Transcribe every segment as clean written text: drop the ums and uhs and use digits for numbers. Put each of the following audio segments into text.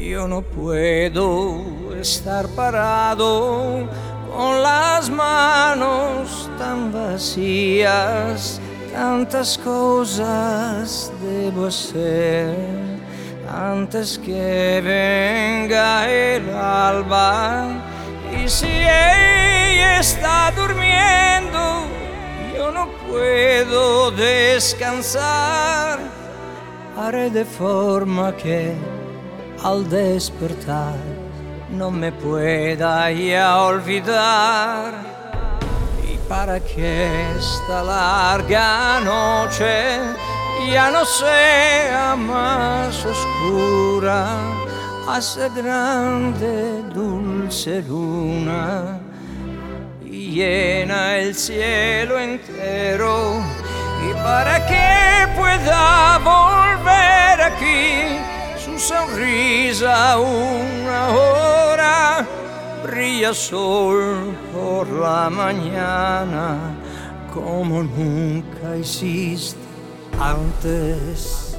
Yo no puedo estar parado con las manos tan vacías. Tantas cosas debo hacer antes que venga el alba. Y si ella está durmiendo, yo no puedo descansar. Haré de forma que al despertar no me pueda ya olvidar. Y para que esta larga noche ya no sea más oscura, hace grande dulce luna y llena el cielo entero. Y para que pueda volver aquí, su sonrisa una hora, brilla sol por la mañana como nunca hiciste antes.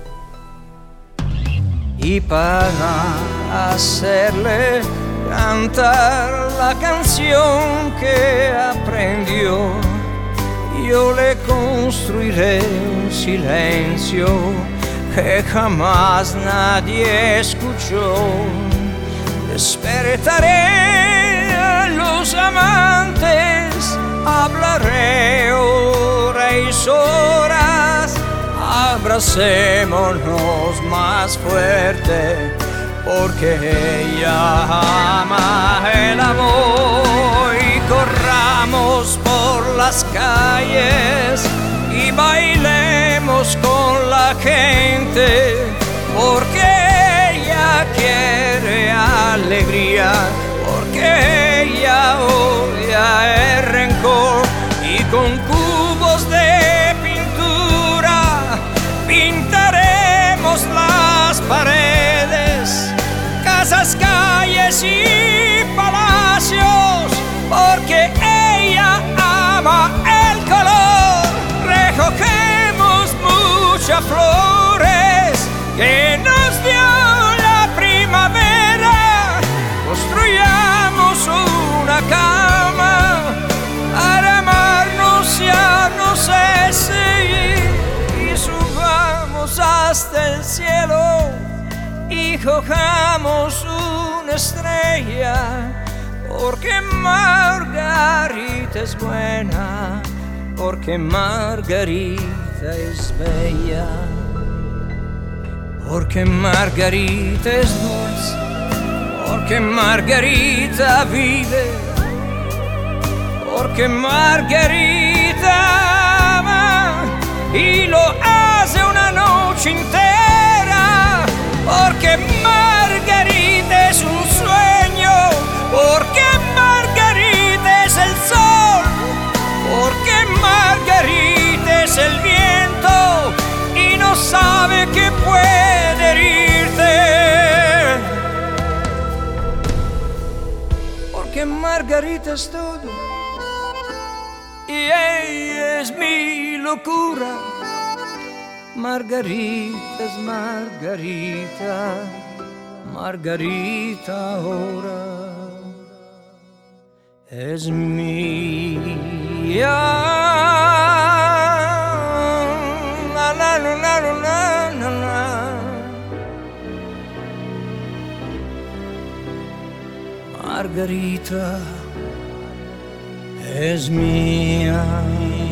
Y para hacerle cantar la canción que aprendió, yo le construiré un silencio que jamás nadie escuchó. Despertaré a los amantes, hablaré horas y horas, abracémonos más fuerte, porque ella ama el amor. Y corramos por las calles y bailemos con la gente, porque ella quiere alegría, porque ella odia el rencor. Y con cubos de pintura pintaremos las paredes, casas, calles y palacios, porque ella ama el color. Recogemos muchas flores que nos dio la primavera, construyamos una cama para amarnos y a no sé seguir, y subamos hasta el cielo y cojamos una estrella, porque Margarita es buena, porque Margarita es bella, porque Margarita es dulce, porque Margarita vive, porque Margarita ama y lo hace una noche entera, porque Margarita es un sueño, porque Margarita es el sol, porque Margarita es el viento y no sabe que puede herirte, porque Margarita es todo y ella es mi locura. Margarita es Margarita, Margarita ahora es mía. Na, na, na, na, na, na, na. Margarita es mía.